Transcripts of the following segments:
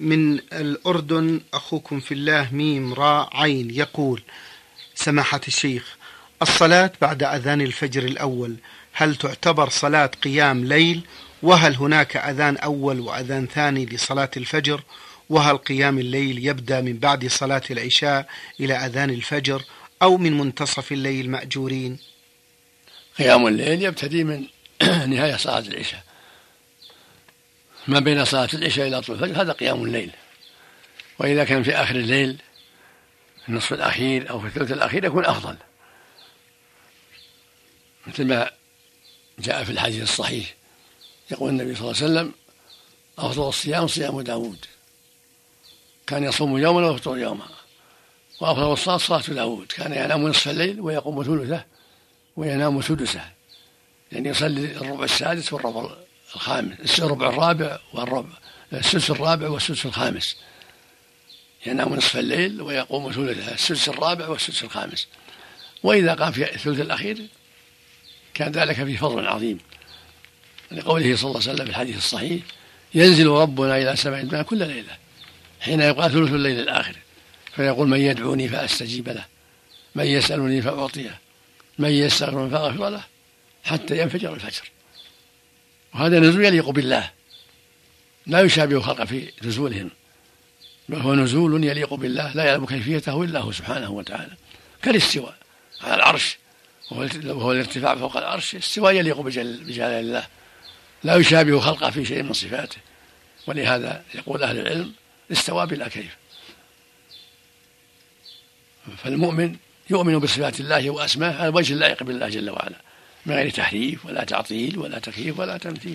من الأردن أخوكم في الله ميم راء عين يقول: سماحة الشيخ، الصلاة بعد أذان الفجر الأول هل تعتبر صلاة قيام ليل؟ وهل هناك أذان أول وأذان ثاني لصلاة الفجر؟ وهل قيام الليل يبدأ من بعد صلاة العشاء إلى أذان الفجر أو من منتصف الليل مأجورين؟ قيام الليل يبتدي من نهاية صلاة العشاء، ما بين صلاة العشاء إلى طلوع الفجر هذا قيام الليل. وإذا كان في آخر الليل في النصف الأخير أو في الثلث الأخير يكون أفضل، مثل ما جاء في الحديث الصحيح يقول النبي صلى الله عليه وسلم: أفضل الصيام صيام داود، كان يصوم يوما ويفطر يوما. وأفضل الصلاة صلاة داود، كان ينام نصف الليل ويقوم ثلثه وينام سدسه، يعني يصلي الربع السادس والربع الخامس، الربع الرابع والربع السدس الرابع والسدس الخامس، ينام نصف الليل ويقوم ثلثه، السدس الرابع والسدس الخامس. وإذا قام في الثلث الأخير كان ذلك في فضل عظيم، لقوله صلى الله عليه وسلم في الحديث الصحيح: ينزل ربنا إلى سماء الدنيا كل ليلة حين يقال ثلث الليل الآخر، فيقول: من يدعوني فأستجيب له، من يسألني فأعطيه، من يستغفر فأغفر له، حتى ينفجر الفجر. وهذا نزول يليق بالله، لا يشابه خلق في نزولهم، بل هو نزول يليق بالله لا يعلم كيفيته إلا هو سبحانه وتعالى، كالاستواء على العرش وهو الارتفاع فوق العرش، استواء يليق بجلال الله، لا يشابه خلقه في شيء من صفاته. ولهذا يقول أهل العلم: استوى بلا كيف. فالمؤمن يؤمن بصفات الله وأسمائه على وجه اللائق بالله جل وعلا، من غير تحريف ولا تعطيل ولا تكييف ولا تمثيل.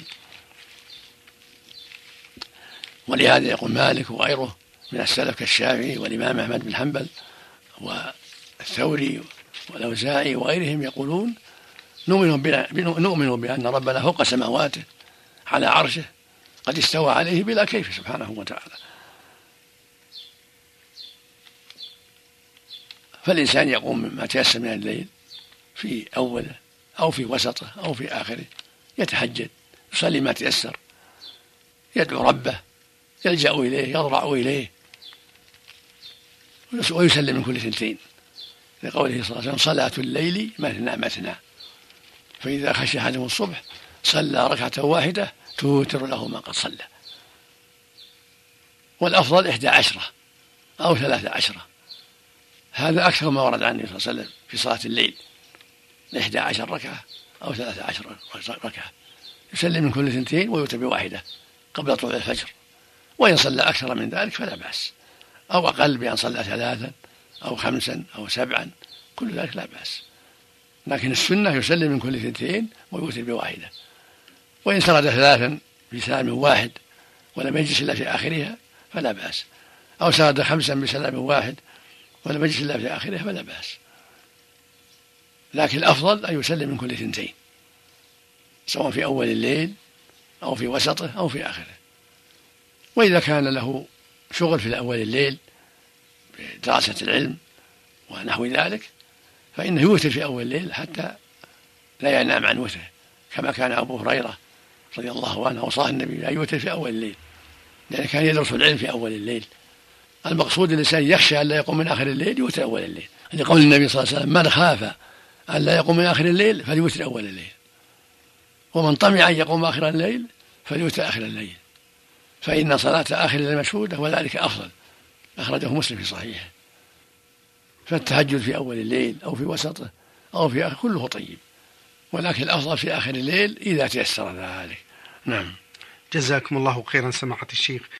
ولهذا يقول مالك وغيره من السلف كالشافعي والإمام أحمد بن حنبل والثوري والأوزاعي وغيرهم يقولون: نؤمن بأن ربنا فوق سماواته على عرشه قد استوى عليه بلا كيف سبحانه وتعالى. فالإنسان يقوم مما تيسر من الليل في أوله أو في وسطه أو في آخره، يتهجد، يصلي ما تيسر، يدعو ربه، يلجأ إليه، يضرع إليه، ويسلم من كل ثنتين، لقوله صلى الله عليه وسلم: صلاة الليل مثنى مثنى، فإذا خشي أحدهم الصبح صلى ركعة واحدة توتر له ما قد صلى. والأفضل 11 أو 13، هذا أكثر ما ورد عنه صلى الله عليه وسلم في صلاة الليل، 11 ركعة أو 13 ركعة، يسلم من كل ثنتين ويوتر بواحدة قبل طلوع الفجر. وإن صلى أكثر من ذلك فلا بأس، أو أقل بأن صلى 3 أو 5 أو 7، كل ذلك لا بأس، لكن السنة يسلم من كل ثنتين ويوتر بواحدة. وإن سرد 3 بسلام واحد ولم يجلس إلا في آخرها فلا بأس، أو سرد 5 بسلام واحد ولم يجلس إلا في آخرها فلا بأس، لكن الأفضل أن يسلم من كل ثنتين، سواء في أول الليل أو في وسطه أو في آخره. وإذا كان له شغل في أول الليل بدراسة العلم ونحو ذلك فإنه يوتر في أول الليل حتى لا ينام عن وتره، كما كان أبو هريرة رضي الله عنه وصاه النبي أن يوتر في أول الليل، لأنه كان يدرس العلم في أول الليل. المقصود الإنسان يخشى أن لا يقوم من آخر الليل يوتر أول الليل، لقول النبي صلى الله عليه وسلم: من خاف أن لا يقوم من آخر الليل فليوتر أول الليل، ومن طمع أن يقوم آخر الليل فليوتر آخر الليل، فإن صلاة آخر الليل مشهودة وذلك أفضل، أخرجه مسلم في صحيحه. فالتهجد في أول الليل أو في وسطه أو في آخر كله طيب، ولكن الأفضل في آخر الليل إذا تيسر ذلك. نعم. جزاكم الله خيرا سماحة الشيخ.